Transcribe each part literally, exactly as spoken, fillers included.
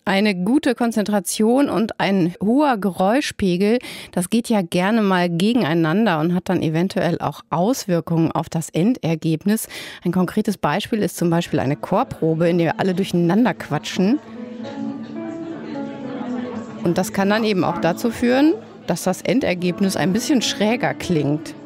Eine gute Konzentration und ein hoher Geräuschpegel, das geht ja gerne mal gegeneinander und hat dann eventuell auch Auswirkungen auf das Endergebnis. Ein konkretes Beispiel ist zum Beispiel eine Chorprobe, in der alle durcheinander quatschen. Und das kann dann eben auch dazu führen, dass das Endergebnis ein bisschen schräger klingt.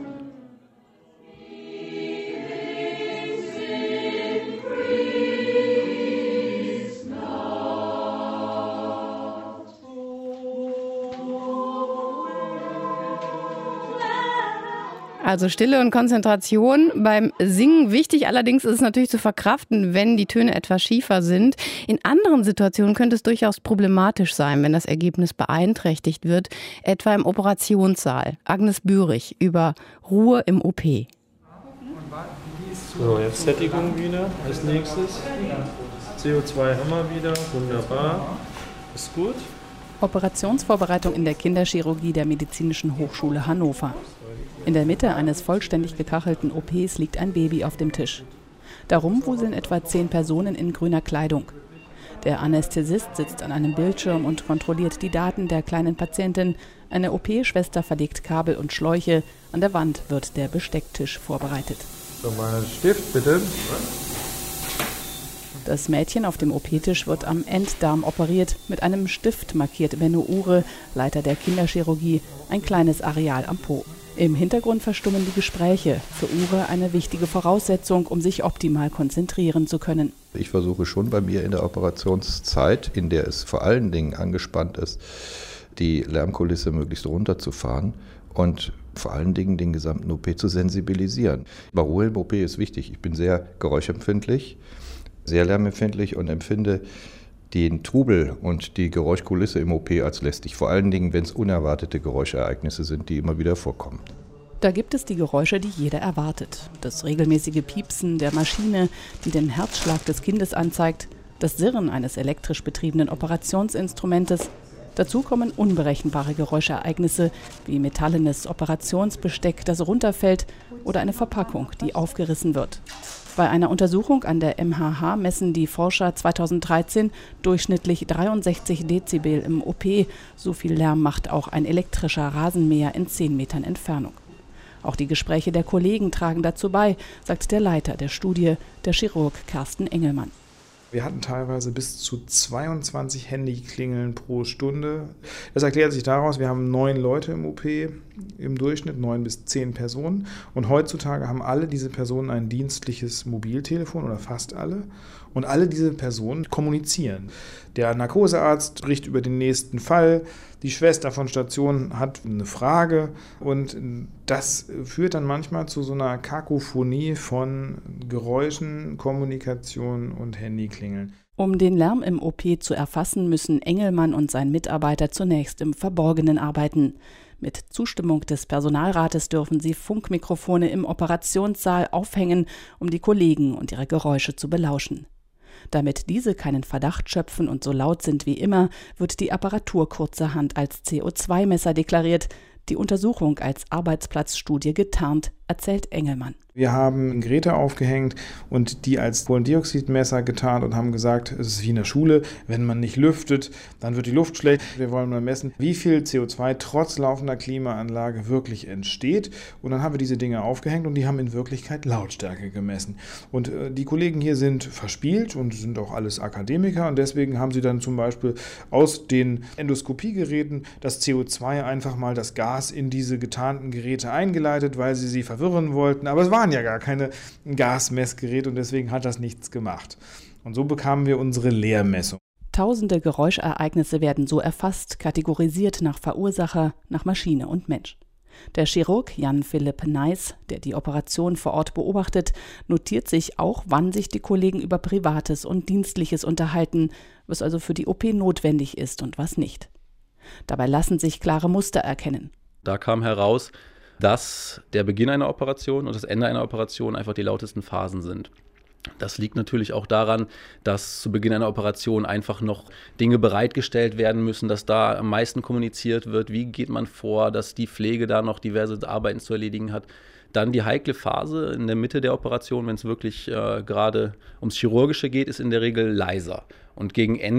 Also Stille und Konzentration beim Singen wichtig. Allerdings ist es natürlich zu verkraften, wenn die Töne etwas schiefer sind. In anderen Situationen könnte es durchaus problematisch sein, wenn das Ergebnis beeinträchtigt wird, etwa im Operationssaal. Agnes Bührig über Ruhe im O P. So, jetzt Sättigung wieder als nächstes. C O zwei haben wir wieder, wunderbar. Ist gut. Operationsvorbereitung in der Kinderchirurgie der Medizinischen Hochschule Hannover. In der Mitte eines vollständig gekachelten O Ps liegt ein Baby auf dem Tisch. Darum wuseln etwa zehn Personen in grüner Kleidung. Der Anästhesist sitzt an einem Bildschirm und kontrolliert die Daten der kleinen Patientin. Eine O P-Schwester verlegt Kabel und Schläuche. An der Wand wird der Bestecktisch vorbereitet. So, mal Stift bitte. Das Mädchen auf dem O P-Tisch wird am Enddarm operiert. Mit einem Stift markiert Benno Uhre, Leiter der Kinderchirurgie, ein kleines Areal am Po. Im Hintergrund verstummen die Gespräche. Für Uhre eine wichtige Voraussetzung, um sich optimal konzentrieren zu können. Ich versuche schon bei mir in der Operationszeit, in der es vor allen Dingen angespannt ist, die Lärmkulisse möglichst runterzufahren und vor allen Dingen den gesamten O P zu sensibilisieren. Bei Ruhe im O P ist wichtig. Ich bin sehr geräuschempfindlich, sehr lärmempfindlich und empfinde den Trubel und die Geräuschkulisse im O P als lästig. Vor allen Dingen, wenn es unerwartete Geräuschereignisse sind, die immer wieder vorkommen. Da gibt es die Geräusche, die jeder erwartet. Das regelmäßige Piepsen der Maschine, die den Herzschlag des Kindes anzeigt, das Sirren eines elektrisch betriebenen Operationsinstrumentes. Dazu kommen unberechenbare Geräuschereignisse wie metallenes Operationsbesteck, das runterfällt, oder eine Verpackung, die aufgerissen wird. Bei einer Untersuchung an der M H H messen die Forscher zweitausenddreizehn durchschnittlich dreiundsechzig Dezibel im O P. So viel Lärm macht auch ein elektrischer Rasenmäher in zehn Metern Entfernung. Auch die Gespräche der Kollegen tragen dazu bei, sagt der Leiter der Studie, der Chirurg Carsten Engelmann. Wir hatten teilweise bis zu zweiundzwanzig Handyklingeln pro Stunde. Das erklärt sich daraus, wir haben neun Leute im O P, im Durchschnitt neun bis zehn Personen. Und heutzutage haben alle diese Personen ein dienstliches Mobiltelefon oder fast alle. Und alle diese Personen kommunizieren. Der Narkosearzt spricht über den nächsten Fall, die Schwester von Station hat eine Frage und das führt dann manchmal zu so einer Kakophonie von Geräuschen, Kommunikation und Handyklingeln. Um den Lärm im O P zu erfassen, müssen Engelmann und sein Mitarbeiter zunächst im Verborgenen arbeiten. Mit Zustimmung des Personalrates dürfen sie Funkmikrofone im Operationssaal aufhängen, um die Kollegen und ihre Geräusche zu belauschen. Damit diese keinen Verdacht schöpfen und so laut sind wie immer, wird die Apparatur kurzerhand als C O zwei Messer deklariert, die Untersuchung als Arbeitsplatzstudie getarnt, erzählt Engelmann. Wir haben Geräte aufgehängt und die als Kohlendioxidmesser getarnt und haben gesagt, es ist wie in der Schule, wenn man nicht lüftet, dann wird die Luft schlecht. Wir wollen mal messen, wie viel C O zwei trotz laufender Klimaanlage wirklich entsteht. Und dann haben wir diese Dinge aufgehängt und die haben in Wirklichkeit Lautstärke gemessen. Und äh, die Kollegen hier sind verspielt und sind auch alles Akademiker und deswegen haben sie dann zum Beispiel aus den Endoskopiegeräten das C O zwei einfach mal das Gas in diese getarnten Geräte eingeleitet, weil sie sie verwirren wollten. Aber es waren ja gar keine Gasmessgeräte und deswegen hat das nichts gemacht. Und so bekamen wir unsere Leermessung. Tausende Geräuschereignisse werden so erfasst, kategorisiert nach Verursacher, nach Maschine und Mensch. Der Chirurg Jan Philipp Neiß, der die Operation vor Ort beobachtet, notiert sich auch, wann sich die Kollegen über Privates und Dienstliches unterhalten, was also für die O P notwendig ist und was nicht. Dabei lassen sich klare Muster erkennen. Da kam heraus, dass der Beginn einer Operation und das Ende einer Operation einfach die lautesten Phasen sind. Das liegt natürlich auch daran, dass zu Beginn einer Operation einfach noch Dinge bereitgestellt werden müssen, dass da am meisten kommuniziert wird, wie geht man vor, dass die Pflege da noch diverse Arbeiten zu erledigen hat. Dann die heikle Phase in der Mitte der Operation, wenn es wirklich äh, gerade ums Chirurgische geht, ist in der Regel leiser. Und gegen Ende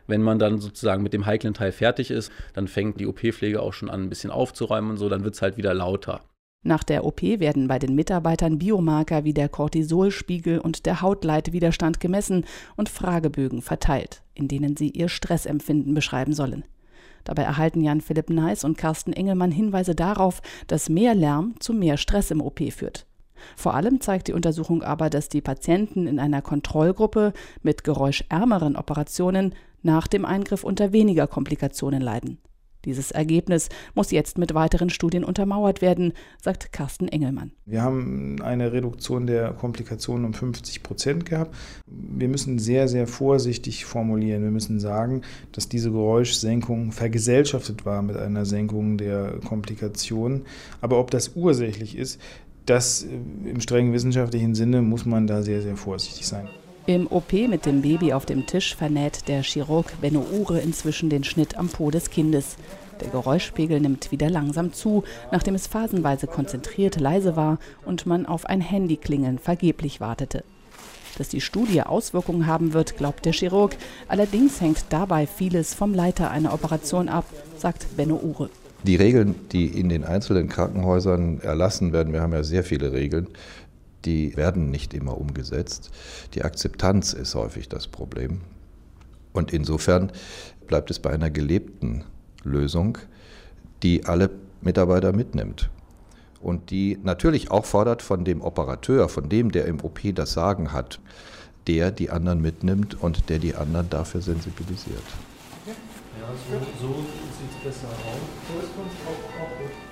Wenn man dann sozusagen mit dem heiklen Teil fertig ist, dann fängt die O P-Pflege auch schon an, ein bisschen aufzuräumen und so, dann wird es halt wieder lauter. Nach der O P werden bei den Mitarbeitern Biomarker wie der Cortisolspiegel und der Hautleitwiderstand gemessen und Fragebögen verteilt, in denen sie ihr Stressempfinden beschreiben sollen. Dabei erhalten Jan-Philipp Neiß und Carsten Engelmann Hinweise darauf, dass mehr Lärm zu mehr Stress im O P führt. Vor allem zeigt die Untersuchung aber, dass die Patienten in einer Kontrollgruppe mit geräuschärmeren Operationen nach dem Eingriff unter weniger Komplikationen leiden. Dieses Ergebnis muss jetzt mit weiteren Studien untermauert werden, sagt Carsten Engelmann. Wir haben eine Reduktion der Komplikationen um fünfzig Prozent gehabt. Wir müssen sehr, sehr vorsichtig formulieren. Wir müssen sagen, dass diese Geräuschsenkung vergesellschaftet war mit einer Senkung der Komplikationen. Aber ob das ursächlich ist, das im strengen wissenschaftlichen Sinne muss man da sehr, sehr vorsichtig sein. Im O P mit dem Baby auf dem Tisch vernäht der Chirurg Benno Uhre inzwischen den Schnitt am Po des Kindes. Der Geräuschpegel nimmt wieder langsam zu, nachdem es phasenweise konzentriert leise war und man auf ein Handyklingeln vergeblich wartete. Dass die Studie Auswirkungen haben wird, glaubt der Chirurg. Allerdings hängt dabei vieles vom Leiter einer Operation ab, sagt Benno Uhre. Die Regeln, die in den einzelnen Krankenhäusern erlassen werden, wir haben ja sehr viele Regeln, die werden nicht immer umgesetzt. Die Akzeptanz ist häufig das Problem. Und insofern bleibt es bei einer gelebten Lösung, die alle Mitarbeiter mitnimmt. Und die natürlich auch fordert von dem Operateur, von dem, der im O P das Sagen hat, der die anderen mitnimmt und der die anderen dafür sensibilisiert. Ja, so, so sieht es besser aus.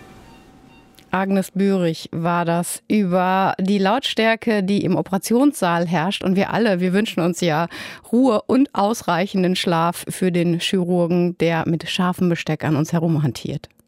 Agnes Bürich war das über die Lautstärke, die im Operationssaal herrscht. Und wir alle, wir wünschen uns ja Ruhe und ausreichenden Schlaf für den Chirurgen, der mit scharfem Besteck an uns herumhantiert.